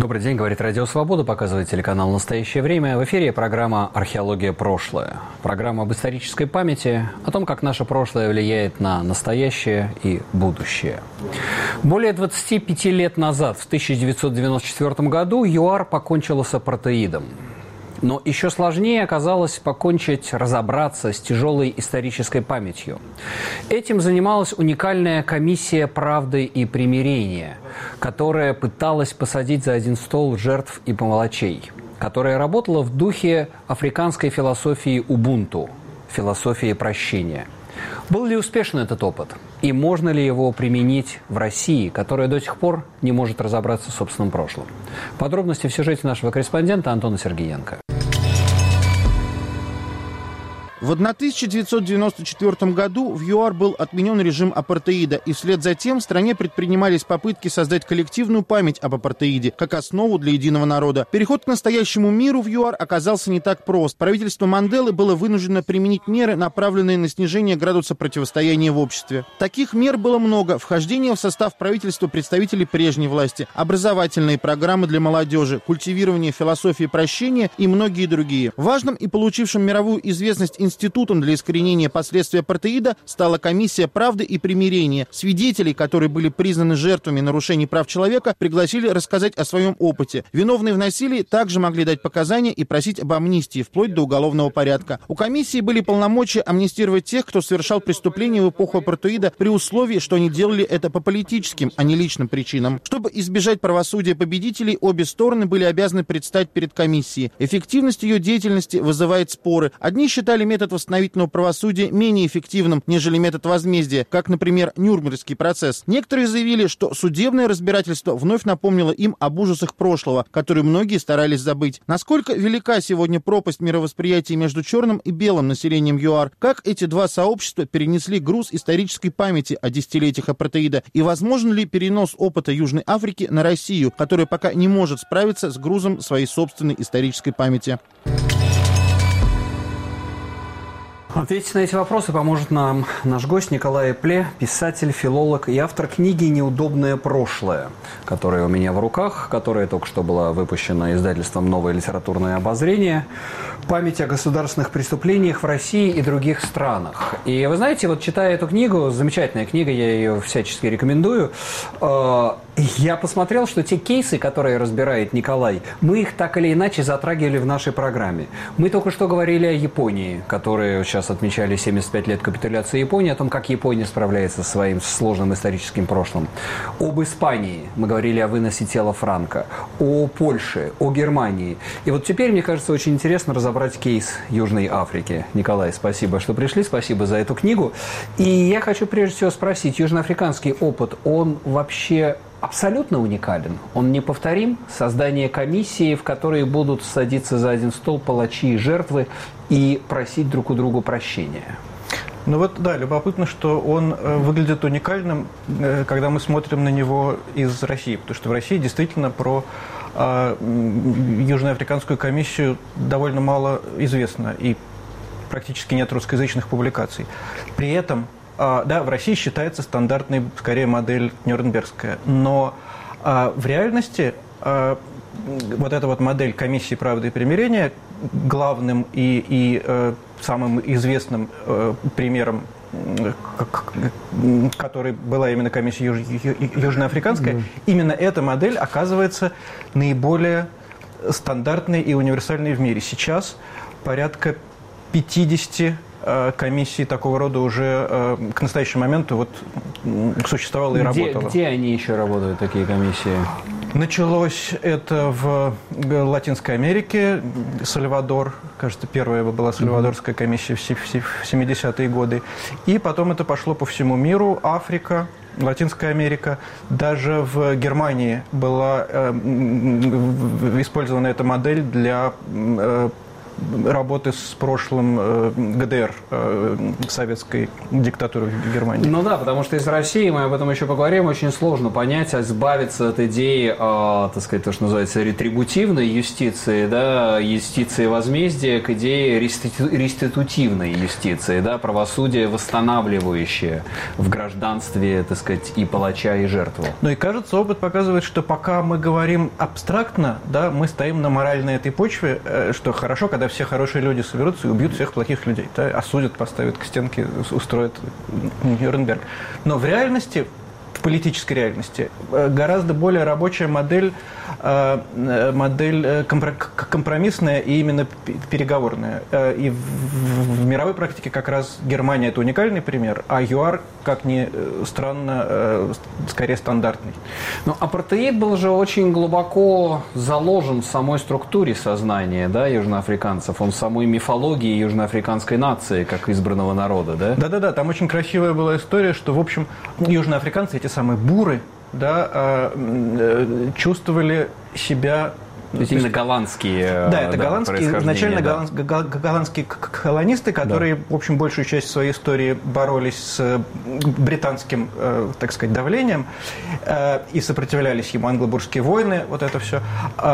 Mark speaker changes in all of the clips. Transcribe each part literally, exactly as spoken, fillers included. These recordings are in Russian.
Speaker 1: Добрый день, говорит Радио Свобода, показывает телеканал «Настоящее время». В эфире программа «Археология. Прошлое». Программа об исторической памяти, о том, как наше прошлое влияет на настоящее и будущее. Более двадцати пяти лет назад, в тысяча девятьсот девяносто четвёртом году, ЮАР покончила с апартеидом. Но еще сложнее оказалось покончить, разобраться с тяжелой исторической памятью. Этим занималась уникальная комиссия правды и примирения, которая пыталась посадить за один стол жертв и палачей, которая работала в духе африканской философии убунту, философии прощения. Был ли успешен этот опыт? И можно ли его применить в России, которая до сих пор не может разобраться в собственном прошлом? Подробности в сюжете нашего корреспондента Антона Сергеенко.
Speaker 2: В тысяча девятьсот девяносто четвёртом году в ЮАР был отменен режим апартеида, и вслед за тем в стране предпринимались попытки создать коллективную память об апартеиде, как основу для единого народа. Переход к настоящему миру в ЮАР оказался не так прост. Правительство Манделы было вынуждено применить меры, направленные на снижение градуса противостояния в обществе. Таких мер было много. Вхождение в состав правительства представителей прежней власти, образовательные программы для молодежи, культивирование философии прощения и многие другие. Важным и получившим мировую известность институтом для искоренения последствий апартеида стала комиссия правды и примирения. Свидетелей, которые были признаны жертвами нарушений прав человека, пригласили рассказать о своем опыте. Виновные в насилии также могли дать показания и просить об амнистии, вплоть до уголовного порядка. У комиссии были полномочия амнистировать тех, кто совершал преступления в эпоху апартеида, при условии, что они делали это по политическим, а не личным причинам. Чтобы избежать правосудия победителей, обе стороны были обязаны предстать перед комиссией. Эффективность ее деятельности вызывает споры. Одни считали метод восстановительного правосудия менее эффективным, нежели метод возмездия, как, например, Нюрнбергский процесс. Некоторые заявили, что судебное разбирательство вновь напомнило им об ужасах прошлого, которые многие старались забыть. Насколько велика сегодня пропасть мировосприятия между черным и белым населением ЮАР? Как эти два сообщества перенесли груз исторической памяти о десятилетиях апартеида? И возможен ли перенос опыта Южной Африки на Россию, которая пока не может справиться с грузом своей собственной исторической памяти?
Speaker 1: Ответить на эти вопросы поможет нам наш гость Николай Эпле, писатель, филолог и автор книги «Неудобное прошлое», которая у меня в руках, которая только что была выпущена издательством «Новое литературное обозрение». Память о государственных преступлениях в России и других странах. И вы знаете, вот читая эту книгу, замечательная книга, я ее всячески рекомендую, я посмотрел, что те кейсы, которые разбирает Николай, мы их так или иначе затрагивали в нашей программе. Мы только что говорили о Японии, которая сейчас отмечали семьдесят пять лет капитуляции Японии, о том, как Япония справляется со своим сложным историческим прошлым. Об Испании мы говорили о выносе тела Франко, о Польше, о Германии. И вот теперь, мне кажется, очень интересно разобрать кейс Южной Африки. Николай, спасибо, что пришли, спасибо за эту книгу. И я хочу прежде всего спросить, южноафриканский опыт, он вообще абсолютно уникален? Он неповторим? Создание комиссии, в которой будут садиться за один стол палачи и жертвы и просить друг у друга прощения?
Speaker 3: Ну вот, да, любопытно, что он э, выглядит уникальным, э, когда мы смотрим на него из России, потому что в России действительно про э, Южноафриканскую комиссию довольно мало известно, и практически нет русскоязычных публикаций. При этом, э, да, в России считается стандартной, скорее, модель нюрнбергская, но э, в реальности э, вот эта вот модель комиссии правды и примирения главным и, и э, самым известным э, примером, э, как, который была именно комиссия юж, ю, южноафриканская, mm. именно эта модель оказывается наиболее стандартной и универсальной в мире. Сейчас порядка пятидесяти э, комиссий такого рода уже э, к настоящему моменту вот, существовало и
Speaker 1: где,
Speaker 3: работало.
Speaker 1: Где они еще работают, такие комиссии?
Speaker 3: Началось это в Латинской Америке, Сальвадор, кажется, первая была сальвадорская комиссия в семидесятые годы, и потом это пошло по всему миру, Африка, Латинская Америка, даже в Германии была э, использована эта модель для э, работы с прошлым ГДР, советской диктатуры в Германии.
Speaker 1: Ну да, потому что из России, мы об этом еще поговорим, очень сложно понять, избавиться от идеи, э, так сказать, то, что называется ретрибутивной юстиции, да, юстиции возмездия, к идее реститу- реститутивной юстиции, да, правосудие восстанавливающее в гражданстве, так сказать, и палача, и жертву.
Speaker 3: Ну и кажется, опыт показывает, что пока мы говорим абстрактно, да, мы стоим на моральной этой почве, что хорошо, когда все хорошие люди соберутся и убьют всех плохих людей, да, осудят, поставят к стенке, устроят Нюрнберг. Но в реальности, в политической реальности, гораздо более рабочая модель, модель компромиссная и именно переговорная. И в мировой практике как раз Германия – это уникальный пример, а ЮАР, как ни странно, скорее стандартный.
Speaker 1: Но апартеид был же очень глубоко заложен в самой структуре сознания, да, южноафриканцев, он в самой мифологии южноафриканской нации, как избранного народа, да?
Speaker 3: Да-да-да, там очень красивая была история, что, в общем, южноафриканцы, эти самые буры, да, чувствовали себя...
Speaker 1: То есть именно голландские.
Speaker 3: Да, это да, голландские, изначально да. голланд, голландские колонисты, которые, да. в общем, большую часть своей истории боролись с британским, так сказать, давлением и сопротивлялись ему, англо-бурские войны, вот это все.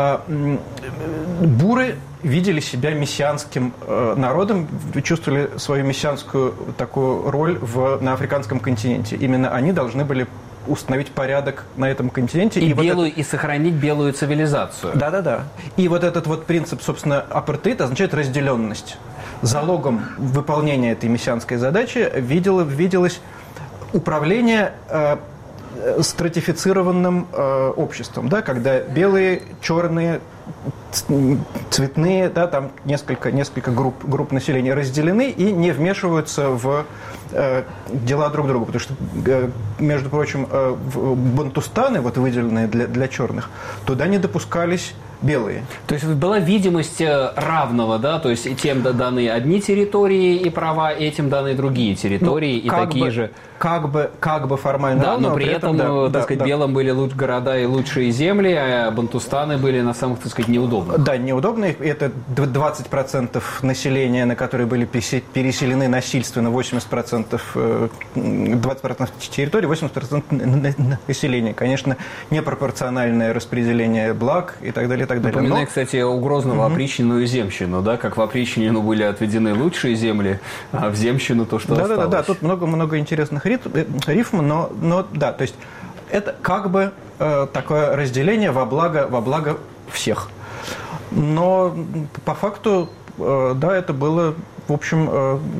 Speaker 3: Буры видели себя мессианским народом, чувствовали свою мессианскую такую роль в, на африканском континенте. Именно они должны были установить порядок на этом континенте.
Speaker 1: И, и, белую,
Speaker 3: вот это...
Speaker 1: и сохранить белую цивилизацию.
Speaker 3: Да-да-да. И вот этот вот принцип, собственно, апартеид означает разделенность. Залогом выполнения этой мессианской задачи видело, виделось управление э, стратифицированным э, обществом, да, когда белые, черные, цветные, да, там несколько, несколько групп, групп населения разделены и не вмешиваются в э, дела друг друга. Потому что, э, между прочим, э, бантустаны, вот выделенные для, для черных, туда не допускались белые.
Speaker 1: То есть была видимость равного, да, то есть тем даны одни территории и права, этим даны другие территории, ну, и такие
Speaker 3: бы,
Speaker 1: же...
Speaker 3: Как бы, как бы формально
Speaker 1: да,
Speaker 3: равного,
Speaker 1: но при, при этом, этом да, так да, сказать, да. белым были лучшие города и лучшие земли, а бантустаны были на самых, так сказать, неудобных.
Speaker 3: Да, неудобные. Это двадцать процентов населения, на которые были переселены насильственно, восемьдесят процентов, двадцать процентов территории, восемьдесят процентов населения. Конечно, непропорциональное распределение благ и так далее. Так далее.
Speaker 1: Напоминаю,
Speaker 3: Но...
Speaker 1: кстати, у Грозного угу. опричнину и земщину, да, как в опричнину были отведены лучшие земли, а в земщину то, что
Speaker 3: да,
Speaker 1: осталось.
Speaker 3: Да, да, да, тут много-много интересных рифм, но, но да, то есть это как бы э, такое разделение во благо, во благо всех. Но по факту, э, да, это было, в общем,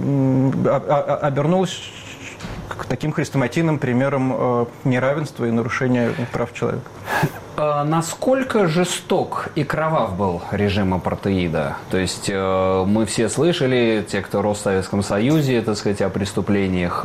Speaker 3: э, обернулось к таким хрестоматийным примерам э, неравенства и нарушения прав человека.
Speaker 1: Насколько жесток и кровав был режим апартеида? То есть мы все слышали, те, кто рос в Советском Союзе, так сказать, о преступлениях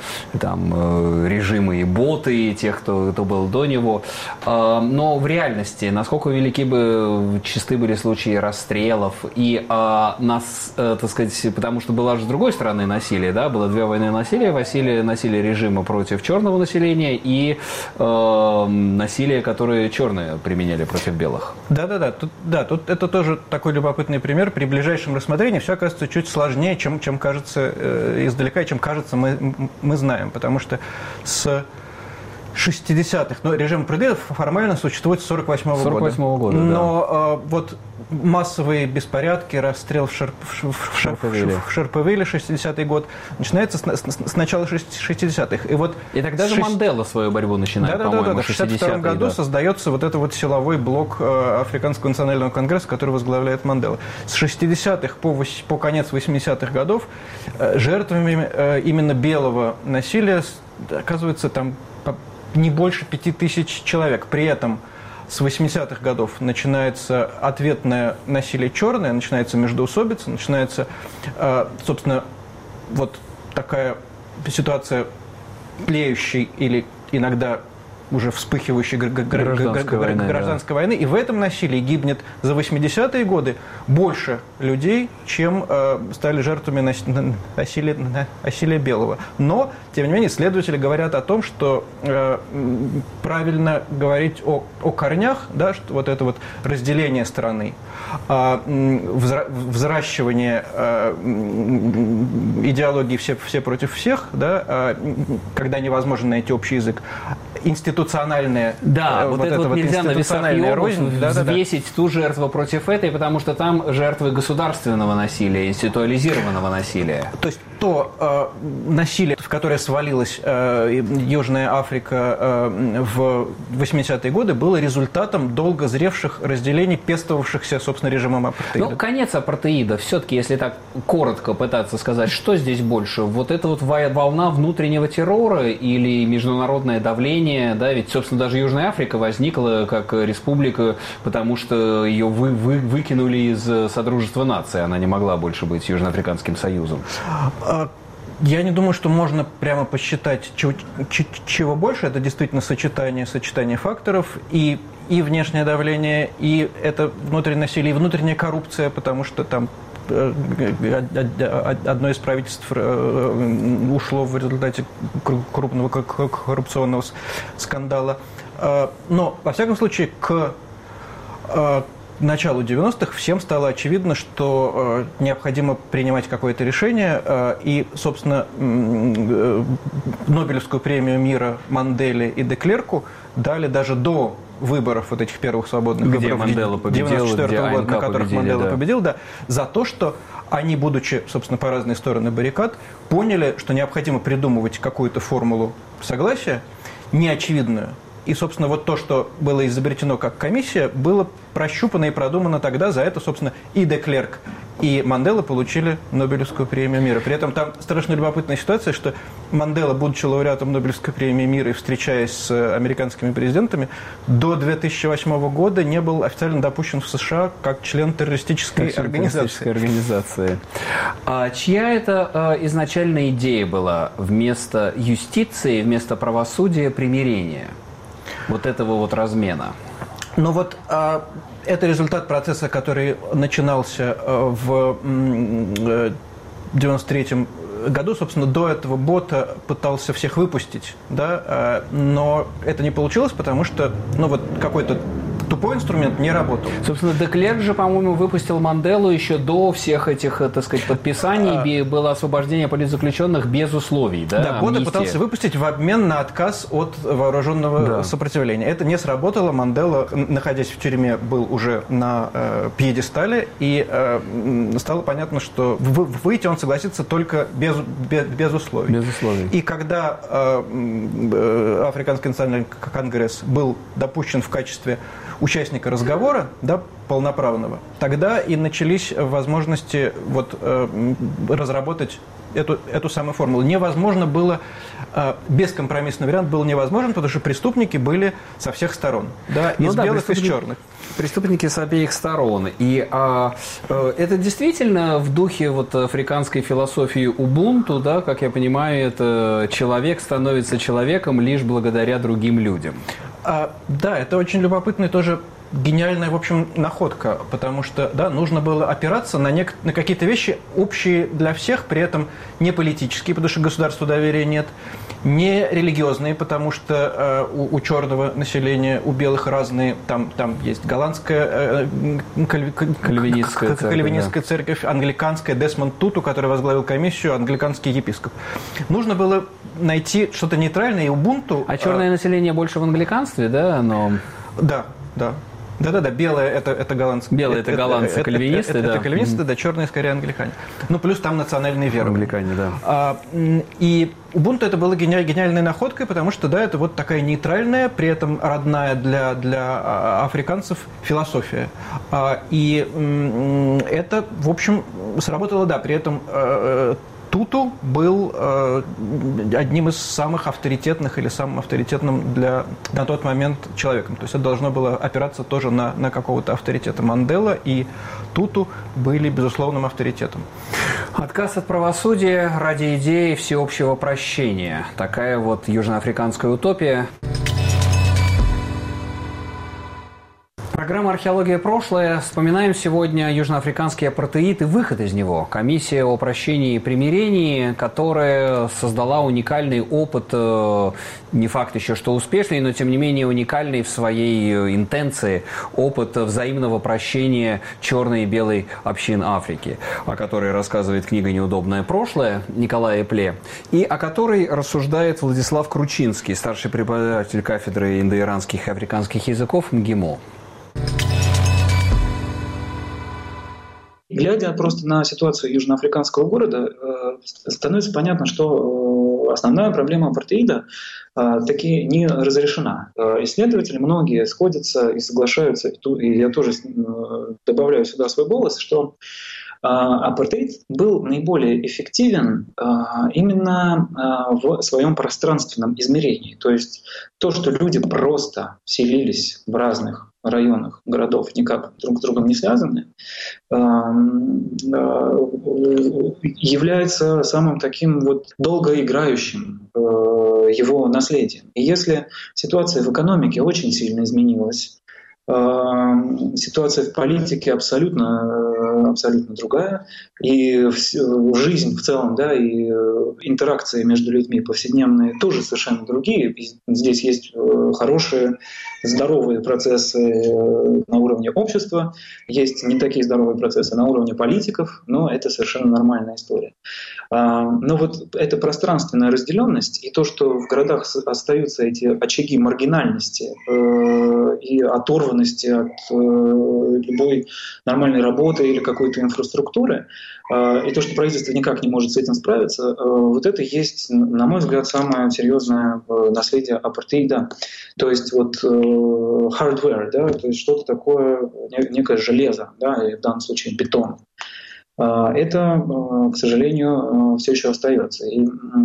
Speaker 1: там, режима и боты, тех, кто, кто был до него. Но в реальности, насколько велики бы, чисты были случаи расстрелов и нас, так сказать, потому что было же с другой стороны насилие, да, было две войны насилия, насилие, насилие режима против черного населения и э, насилие, которое черные применяли против белых.
Speaker 3: Да-да-да, тут, да, тут это тоже такой любопытный пример. При ближайшем рассмотрении все оказывается чуть сложнее, чем, чем кажется э, издалека, чем кажется мы, мы знаем. Потому что с шестидесятых, ну, режим апартеида формально существует с сорок восьмого года.
Speaker 1: сорок восьмого года,
Speaker 3: но да. э, вот массовые беспорядки, расстрел в, Шер, в, в, Шерпевиле. в Шерпевиле, шестидесятый год, начинается с, с, с начала шестидесятых. И, вот
Speaker 1: и тогда же
Speaker 3: шесть...
Speaker 1: Мандела свою борьбу начинает,
Speaker 3: да,
Speaker 1: по-моему,
Speaker 3: да, да, да. В шестьдесят втором году да. создается вот это вот силовой блок э, Африканского национального конгресса, который возглавляет Мандела. С шестидесятых по, по конец восьмидесятых годов э, жертвами э, именно белого насилия оказывается там не больше пяти тысяч человек. При этом с восьмидесятых годов начинается ответное насилие черное, начинается междоусобица, начинается, э, собственно, вот такая ситуация тлеющей или иногда уже вспыхивающей
Speaker 1: гражданской, войны,
Speaker 3: гражданской
Speaker 1: да.
Speaker 3: войны. И в этом насилии гибнет за восьмидесятые годы больше людей, чем э, стали жертвами насилия, насилия белого. Но, тем не менее, исследователи говорят о том, что э, правильно говорить о, о корнях, да, что вот это вот разделение страны, э, взращивание э, идеологии все, все против всех, да, э, когда невозможно найти общий язык, институциональная
Speaker 1: да,
Speaker 3: э,
Speaker 1: вот,
Speaker 3: вот
Speaker 1: это вот
Speaker 3: вот
Speaker 1: нельзя на весах и рознь взвесить
Speaker 3: да, да, да.
Speaker 1: ту жертву против этой, потому что там жертвы государственного насилия, институализированного насилия.
Speaker 3: То есть то э, насилие, в которое свалилась э, Южная Африка э, в восьмидесятые годы, было результатом долго зревших разделений, пестовавшихся, собственно, режимом апартеида.
Speaker 1: Ну, конец апартеида, все-таки, если так коротко пытаться сказать, что здесь больше? Вот эта вот волна внутреннего террора или международное давление, да, ведь, собственно, даже Южная Африка возникла как республика, потому что ее вы, вы, выкинули из Содружества наций, она не могла больше быть Южноафриканским союзом.
Speaker 3: Я не думаю, что можно прямо посчитать, чего, чего больше. Это действительно сочетание, сочетание факторов и, и внешнее давление, и это внутреннее насилие, и внутренняя коррупция, потому что там одно из правительств ушло в результате крупного коррупционного скандала. Но, во всяком случае, к началу девяностых всем стало очевидно, что э, необходимо принимать какое-то решение, э, и, собственно, э, Нобелевскую премию мира Манделе и де Клерку дали даже до выборов, вот этих первых свободных
Speaker 1: где
Speaker 3: выборов
Speaker 1: Мандела победил,
Speaker 3: девяносто четвёртого
Speaker 1: где
Speaker 3: года, на которых
Speaker 1: победили,
Speaker 3: Мандела
Speaker 1: да.
Speaker 3: победил, да, за то, что они, будучи, собственно, по разные стороны баррикад, поняли, что необходимо придумывать какую-то формулу согласия, неочевидную. И, собственно, вот то, что было изобретено как комиссия, было прощупано и продумано тогда. За это, собственно, и де Клерк, и Мандела получили Нобелевскую премию мира. При этом там страшно любопытная ситуация, что Мандела, будучи лауреатом Нобелевской премии мира и встречаясь с американскими президентами, до две тысячи восьмого года не был официально допущен в США как член террористической
Speaker 1: как член
Speaker 3: организации.
Speaker 1: террористической организации. А чья это а, изначальная идея была вместо юстиции, вместо правосудия примирения? Вот этого вот размена.
Speaker 3: Ну вот э, это результат процесса, который начинался э, в э, девяносто третьем году. Собственно, до этого Бота пытался всех выпустить, да, э, но это не получилось, потому что, ну вот какой-то тупой инструмент не работал.
Speaker 1: Собственно, де Клерк же, по-моему, выпустил Манделу еще до всех этих, так сказать, подписаний. А... Было освобождение политзаключенных без условий. Да,
Speaker 3: да, Бота пытался выпустить в обмен на отказ от вооруженного да. сопротивления. Это не сработало. Мандела, находясь в тюрьме, был уже на э, пьедестале, и э, стало понятно, что выйти он согласится только без, без, без условий.
Speaker 1: Без условий.
Speaker 3: И когда э, э, Африканский национальный конгресс был допущен в качестве участника разговора, да, полноправного, тогда и начались возможности вот, э, разработать эту, эту самую формулу. Невозможно было, э, бескомпромиссный вариант был невозможен, потому что преступники были со всех сторон, да, из ну, белых, да, из черных.
Speaker 1: Преступники с обеих сторон. И а, это действительно в духе вот африканской философии убунту, да, как я понимаю, это человек становится человеком лишь благодаря другим людям.
Speaker 3: А, да, это очень любопытная тоже гениальная, в общем, находка, потому что, да, нужно было опираться на, нек- на какие-то вещи общие для всех, при этом не политические, потому что государству доверия нет, не религиозные, потому что э, у, у черного населения, у белых разные, там, там есть голландская э, кальви,
Speaker 1: кальвинистская, церковь,
Speaker 3: кальвинистская
Speaker 1: да.
Speaker 3: церковь, англиканская, Десмонд Туту, который возглавил комиссию, англиканский епископ. Нужно было найти что-то нейтральное и убунту.
Speaker 1: А черное э, население больше в англиканстве, да? Оно...
Speaker 3: Да, да. Да-да-да, белое это, это голландцы.
Speaker 1: Белые это, это голландцы, кальвинисты,
Speaker 3: это,
Speaker 1: да.
Speaker 3: Это кальвинисты,
Speaker 1: mm-hmm.
Speaker 3: да, черные скорее англикане. Ну, плюс там национальные веры.
Speaker 1: Англикане, да.
Speaker 3: А, и Убунту это было гениаль, гениальной находкой, потому что, да, это вот такая нейтральная, при этом родная для, для африканцев философия. А, и это, в общем, сработало, да, при этом... Туту был э, одним из самых авторитетных или самым авторитетным для, на тот момент человеком. То есть это должно было опираться тоже на, на какого-то авторитета. Мандела и Туту были безусловным авторитетом.
Speaker 1: Отказ от правосудия ради идеи всеобщего прощения. Такая вот южноафриканская утопия. Программа «Археология. Прошлое». Вспоминаем сегодня южноафриканский апартеид и выход из него. Комиссия о прощении и примирении, которая создала уникальный опыт, не факт еще, что успешный, но тем не менее уникальный в своей интенции опыт взаимного прощения черной и белой общин Африки, о которой рассказывает книга «Неудобное прошлое» Николая Пле, и о которой рассуждает Владислав Кручинский, старший преподаватель кафедры индоиранских и африканских языков МГИМО.
Speaker 4: Глядя просто на ситуацию южноафриканского города, становится понятно, что основная проблема апартеида таки не разрешена. Исследователи многие сходятся и соглашаются, и я тоже добавляю сюда свой голос, что апартеид был наиболее эффективен именно в своем пространственном измерении. То есть то, что люди просто селились в разных районах городов, никак друг с другом не связаны, является самым таким вот долгоиграющим его наследием. И если ситуация в экономике очень сильно изменилась, ситуация в политике абсолютно, абсолютно другая, и жизнь в целом, да, и интеракции между людьми повседневные тоже совершенно другие. И здесь есть хорошие, здоровые процессы на уровне общества, есть не такие здоровые процессы на уровне политиков, но это совершенно нормальная история. Но вот эта пространственная разделенность и то, что в городах остаются эти очаги маргинальности и оторванности от любой нормальной работы или какой-то инфраструктуры, и то, что правительство никак не может с этим справиться, вот это и есть, на мой взгляд, самое серьезное наследие апартеида. То есть вот hardware, да, то есть что-то такое, некое железо, да, и в данном случае бетон. Это, к сожалению, все еще остается. И,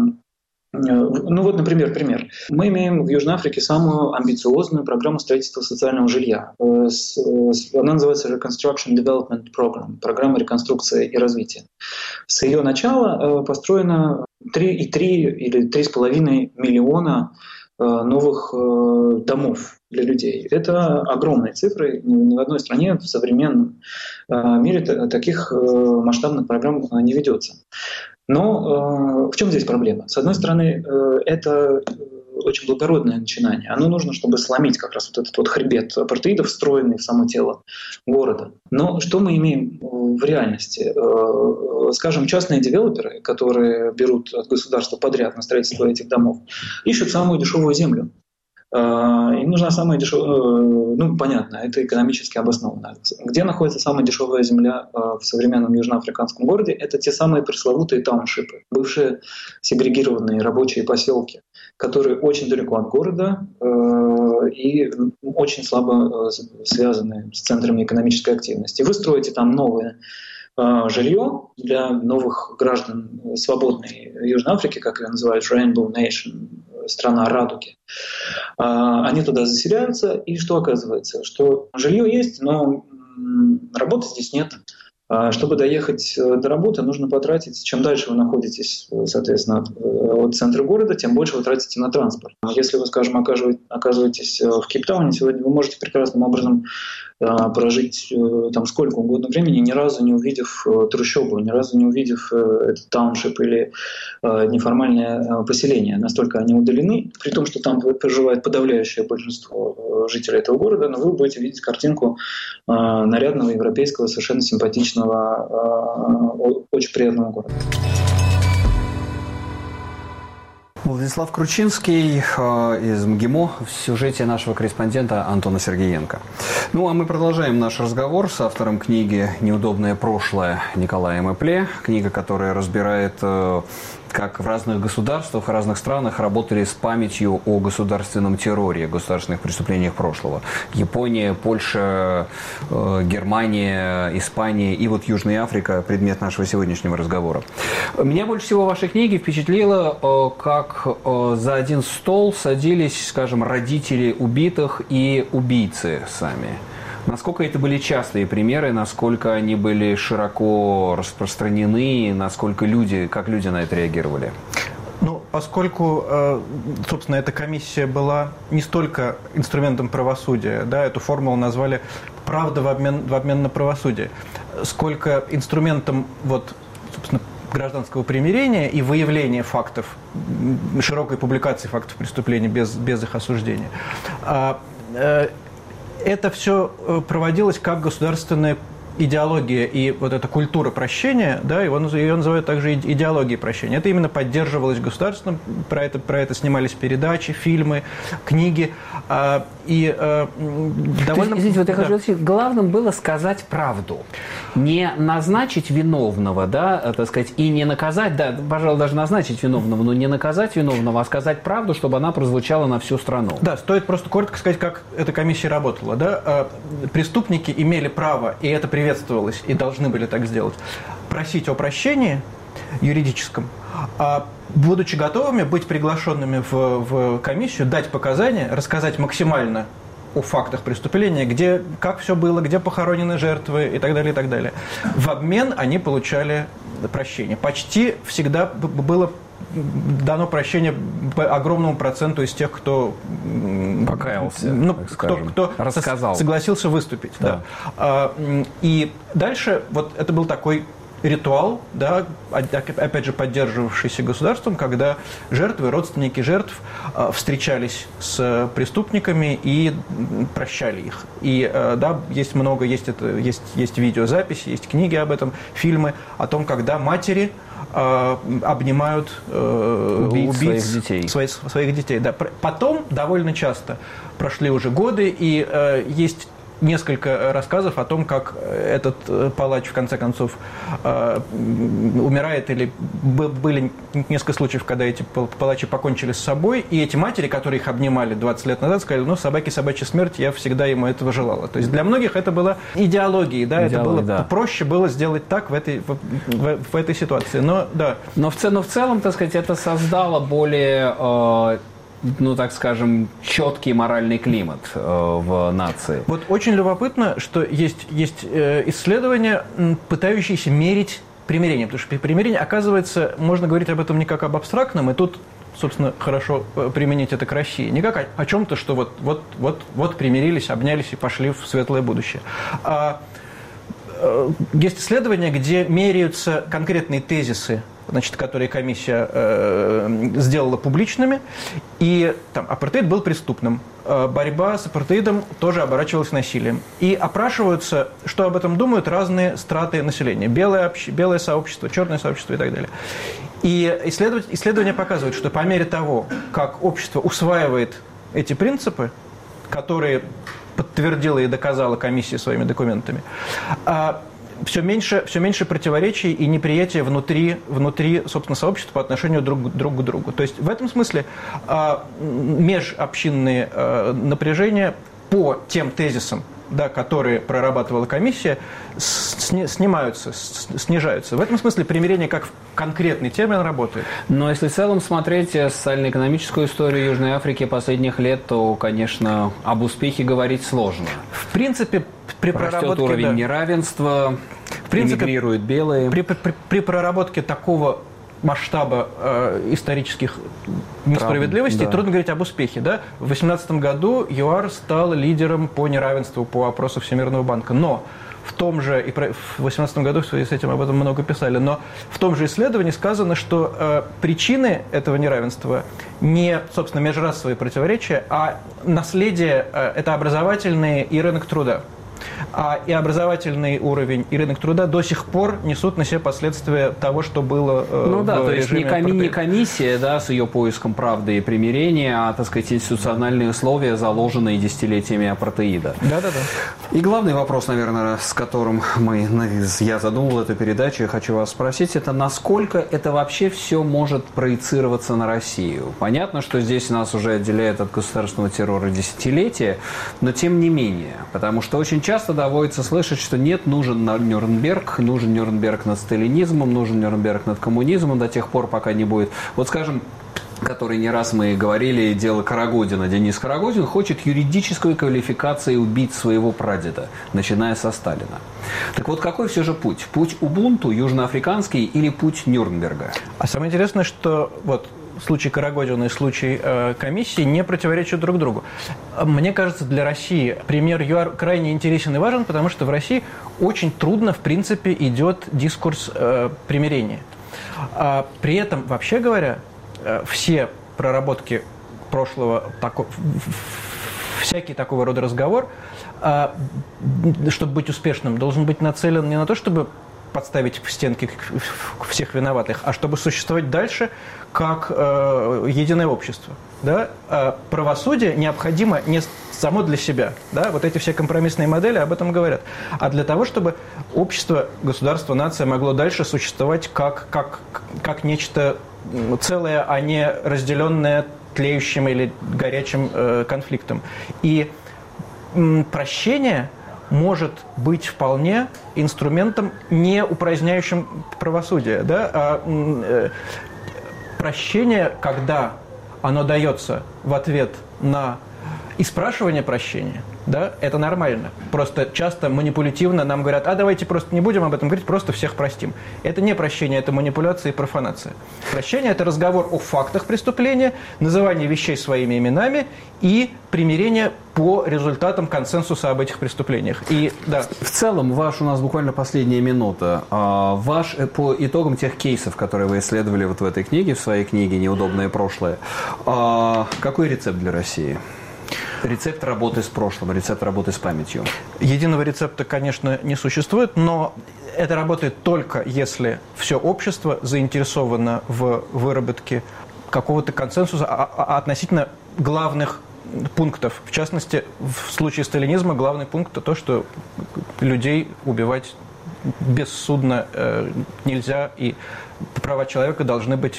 Speaker 4: ну вот, например, пример. Мы имеем в Южной Африке самую амбициозную программу строительства социального жилья. Она называется Reconstruction Development Program, программа реконструкции и развития. С ее начала построено три и три или три с половиной миллиона новых домов для людей. Это огромные цифры. Ни в одной стране в современном мире таких масштабных программ не ведется. Но э, в чем здесь проблема? С одной стороны, э, это очень благородное начинание. Оно нужно, чтобы сломить как раз вот этот вот хребет апартеида, встроенный в само тело города. Но что мы имеем в реальности? Э, скажем, частные девелоперы, которые берут от государства подряд на строительство этих домов, ищут самую дешевую землю. Им нужна самая дешевая, ну понятно, это экономически обоснованно. Где находится самая дешевая земля в современном южноафриканском городе? Это те самые пресловутые тауншипы, бывшие сегрегированные рабочие поселки, которые очень далеко от города и очень слабо связаны с центрами экономической активности. Вы строите там новое жилье для новых граждан свободной Южной Африки, как ее называют, Rainbow Nation, страна радуги. Они туда заселяются, и что оказывается? Что жилье есть, но работы здесь нет. Чтобы доехать до работы, нужно потратить, чем дальше вы находитесь, соответственно, от центра города, тем больше вы тратите на транспорт. Если вы, скажем, оказываетесь в Кейптауне сегодня, вы можете прекрасным образом прожить там сколько угодно времени, ни разу не увидев трущобу, ни разу не увидев этот тауншип или неформальное поселение. Настолько они удалены, при том, что там проживает подавляющее большинство жителей этого города, но вы будете видеть картинку нарядного, европейского, совершенно симпатичного, очень приятного города.
Speaker 1: Владислав Кручинский из МГИМО в сюжете нашего корреспондента Антона Сергеенко. Ну, а мы продолжаем наш разговор с автором книги «Неудобное прошлое» Николаем Пле. Книга, которая разбирает, как в разных государствах, в разных странах работали с памятью о государственном терроре, государственных преступлениях прошлого. Япония, Польша, Германия, Испания и вот Южная Африка – предмет нашего сегодняшнего разговора. Меня больше всего в вашей книге впечатлило, как за один стол садились, скажем, родители убитых и убийцы сами. Насколько это были частые примеры, насколько они были широко распространены, насколько люди, как люди на это реагировали?
Speaker 3: Ну, поскольку, собственно, эта комиссия была не столько инструментом правосудия, да, эту формулу назвали правда в обмен, в обмен на правосудие, сколько инструментом вот, собственно, гражданского примирения и выявления фактов, широкой публикации фактов преступления без, без их осуждения. Это все проводилось как государственная идеология и вот эта культура прощения, да, его, ее называют также идеологией прощения. Это именно поддерживалось государством, про это, про это снимались передачи, фильмы, книги. А, и а, довольно...
Speaker 1: есть, извините, вот я
Speaker 3: да.
Speaker 1: хочу сказать, главным было сказать правду. Не назначить виновного, да, так сказать, и не наказать, да, пожалуй, даже назначить виновного, но не наказать виновного, а сказать правду, чтобы она прозвучала на всю страну.
Speaker 3: Да, стоит просто коротко сказать, как эта комиссия работала. Да? Преступники имели право, и это приветствовалось, и должны были так сделать, просить о прощении юридическом, а будучи готовыми быть приглашенными в, в комиссию, дать показания, рассказать максимально о фактах преступления, где, как все было, где похоронены жертвы и так далее, и так далее. В обмен они получали прощение. Почти всегда было дано прощение огромному проценту из тех, кто
Speaker 1: покаялся,
Speaker 3: ну,
Speaker 1: так
Speaker 3: кто,
Speaker 1: скажем,
Speaker 3: кто
Speaker 1: рассказал,
Speaker 3: согласился выступить.
Speaker 1: Да.
Speaker 3: Да. И дальше вот это был такой ритуал, да, опять же поддерживавшийся государством, когда жертвы, родственники жертв встречались с преступниками и прощали их. И да, есть много, есть, это, есть, есть видеозаписи, есть книги об этом, фильмы о том, когда матери обнимают э, убийц, убийц своих детей. Своих, своих детей. Да. Потом довольно часто прошли уже годы, и э, есть несколько рассказов о том, как этот палач в конце концов э, умирает, или были несколько случаев, когда эти палачи покончили с собой, и эти матери, которые их обнимали двадцать лет назад, сказали: ну, собаки собачья смерть, я всегда ему этого желала. То есть для многих это было идеологией, да, это было да. проще было сделать так в этой, в, в, в этой ситуации. Но, да.
Speaker 1: но, в, но в целом, так сказать, это создало более... Э... ну, так скажем, четкий моральный климат э, в нации.
Speaker 3: Вот очень любопытно, что есть, есть э, исследования, пытающиеся мерить примирение. Потому что примирение, оказывается, можно говорить об этом не как об абстрактном, и тут, собственно, хорошо применить это к России. Не как о, о чем-то, что вот, вот, вот, вот примирились, обнялись и пошли в светлое будущее. А, э, есть исследования, где меряются конкретные тезисы, значит, которые комиссия э, сделала публичными, и там апартеид был преступным, э, борьба с апартеидом тоже оборачивалась насилием. И опрашиваются, что об этом думают разные страты населения. Белое, общ... белое сообщество, черное сообщество и так далее. И исследовать... исследования показывают, что по мере того, как общество усваивает эти принципы, которые подтвердила и доказала комиссия своими документами, э, Все меньше, все меньше противоречий и неприятия внутри, внутри, собственно, сообщества по отношению друг, друг к другу. То есть в этом смысле э, межобщинные э, напряжения по тем тезисам, да, которые прорабатывала комиссия, сни, снимаются, с, снижаются. В этом смысле примирение как конкретный термин работает.
Speaker 1: Но если в целом смотреть социально-экономическую историю Южной Африки последних лет, то, конечно, об успехе говорить сложно.
Speaker 3: В принципе, при
Speaker 1: Растет
Speaker 3: проработке...
Speaker 1: уровень
Speaker 3: да.
Speaker 1: неравенства,
Speaker 3: в принципе,
Speaker 1: эмигрируют белые.
Speaker 3: При, при, при проработке такого масштаба э, исторических несправедливостей,
Speaker 1: да.
Speaker 3: трудно говорить об успехе. Да? В две тысячи восемнадцатом году ЮАР стал лидером по неравенству по опросу Всемирного банка. Но в том же, и в две тысячи восемнадцатом году в связи с этим об этом много писали, но в том же исследовании сказано, что э, причины этого неравенства не, собственно, межрасовые противоречия, а наследие, э, это образовательный и рынок труда. А и образовательный уровень, и рынок труда до сих пор несут на себе последствия того, что было э,
Speaker 1: ну, да,
Speaker 3: в
Speaker 1: то есть не, коми, не комиссия, да, с ее поиском правды и примирения, а, так сказать, институциональные условия, заложенные десятилетиями апартеида.
Speaker 3: Да-да-да.
Speaker 1: И главный вопрос, наверное, с которым мы, я задумал эту передачу, я хочу вас спросить, это насколько это вообще все может проецироваться на Россию? Понятно, что здесь нас уже отделяет от государственного террора десятилетия, но тем не менее, потому что очень часто доводится слышать, что нет, нужен Нюрнберг, нужен Нюрнберг над сталинизмом, нужен Нюрнберг над коммунизмом до тех пор, пока не будет. Вот, скажем, который не раз мы говорили, дело Карагодина. Денис Карагодин хочет юридической квалификации убийц своего прадеда, начиная со Сталина. Так вот, какой все же путь? Путь Убунту, южноафриканский, или путь Нюрнберга?
Speaker 3: А самое интересное, что вот случай Карагодина и случай э, комиссии не противоречат друг другу. Мне кажется, для России пример ЮАР крайне интересен и важен, потому что в России очень трудно, в принципе, идет дискурс э, примирения. А при этом, вообще говоря, э, все проработки прошлого, тако, всякий такого рода разговор, э, чтобы быть успешным, должен быть нацелен не на то, чтобы подставить в стенки всех виноватых, а чтобы существовать дальше как э, единое общество. Да? А правосудие необходимо не само для себя. Да? Вот эти все компромиссные модели об этом говорят. А для того, чтобы общество, государство, нация могло дальше существовать как, как, как нечто целое, а не разделенное тлеющим или горячим э, конфликтом. И м, прощение может быть вполне инструментом, не упраздняющим правосудие. Да? А, э, прощение, когда оно дается в ответ на и спрашивание прощения, да, это нормально. Просто часто манипулятивно нам говорят, а давайте просто не будем об этом говорить, просто всех простим. Это не прощение, это манипуляция и профанация. Прощение – это разговор о фактах преступления, называние вещей своими именами и примирение по результатам консенсуса об этих преступлениях. И, да.
Speaker 1: В целом, ваш, у нас буквально последняя минута, ваш по итогам тех кейсов, которые вы исследовали вот в этой книге, в своей книге «Неудобное прошлое», какой рецепт для России? Рецепт работы с прошлым, рецепт работы с памятью.
Speaker 3: Единого рецепта, конечно, не существует, но это работает только если все общество заинтересовано в выработке какого-то консенсуса относительно главных пунктов. В частности, в случае сталинизма главный пункт – то, что людей убивать бессудно э, нельзя, и права человека должны быть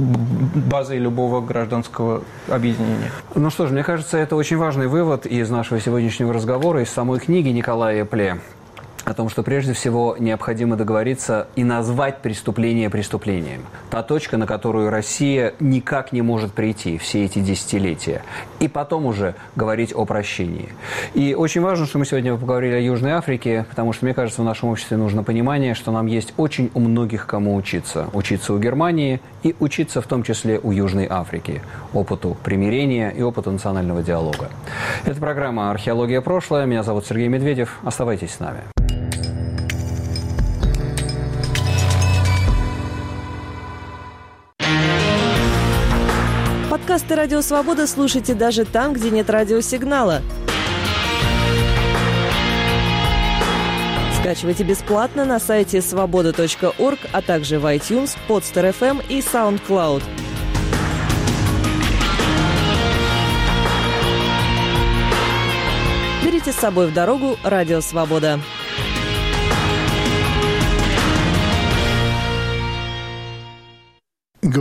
Speaker 3: базой любого гражданского объединения.
Speaker 1: Ну что ж, мне кажется, это очень важный вывод из нашего сегодняшнего разговора, из самой книги Николая Пле, о том, что прежде всего необходимо договориться и назвать преступление преступлением. Та точка, на которую Россия никак не может прийти все эти десятилетия. И потом уже говорить о прощении. И очень важно, что мы сегодня поговорили о Южной Африке, потому что, мне кажется, в нашем обществе нужно понимание, что нам есть очень у многих кому учиться. Учиться у Германии и учиться в том числе у Южной Африки. Опыту примирения и опыту национального диалога. Это программа «Археология. Прошлое». Меня зовут Сергей Медведев. Оставайтесь с нами.
Speaker 5: Подкасты «Радио Свобода» слушайте даже там, где нет радиосигнала. Скачивайте бесплатно на сайте свобода точка орг, а также в iTunes, Podster эф эм и SoundCloud. Берите с собой в дорогу «Радио Свобода».